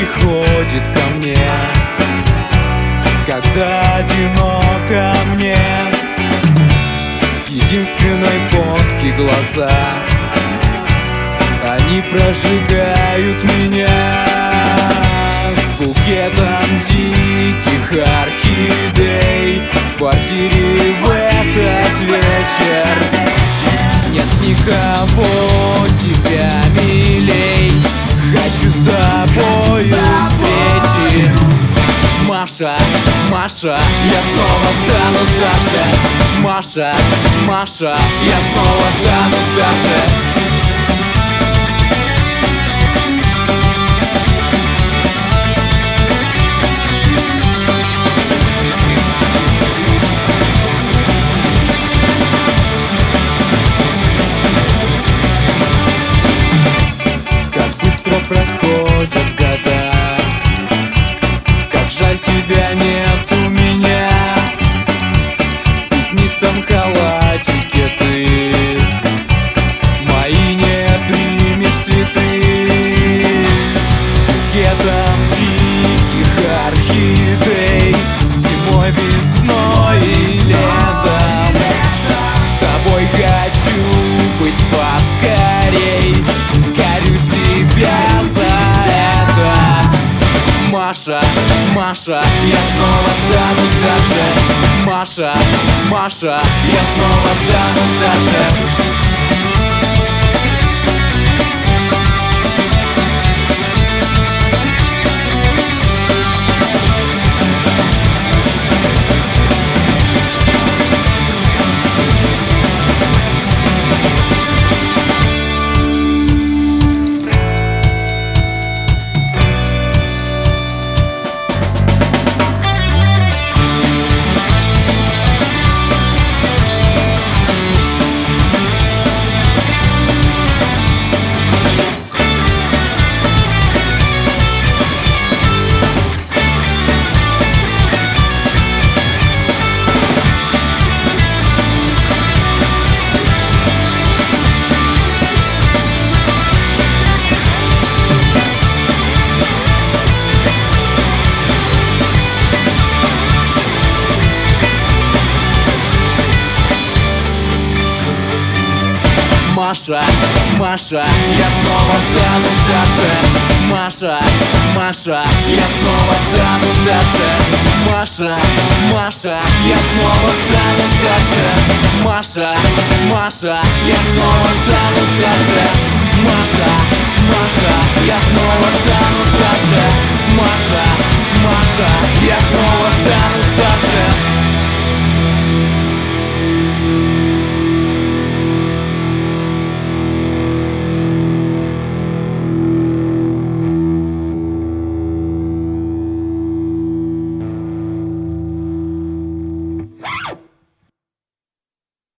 приходит ко мне, когда одиноко мне. С единственной фотки глаза, они прожигают меня. С букетом диких орхидей в квартире в этот вечер. Нет никого тебя милей, хочу с тобою встречи. Маша, Маша, я снова стану старше. Маша, Маша, я снова стану старше. Проходят года, как жаль тебя нет у меня. В пятнистом халатике ты мои не примешь цветы. С букетом диких орхидей, зимой, весной и летом. С тобой хочу быть поскорей, корю себя за это. Маша, Маша, я снова стану старше. Маша, Маша, я снова стану старше. Маша, Маша, я снова стану старше. Маша, Маша, я снова стану старше. Маша, Маша, я снова стану старше. Маша, Маша, я снова стану старше. Маша, Маша, я снова стану старше. Маша, Маша, я снова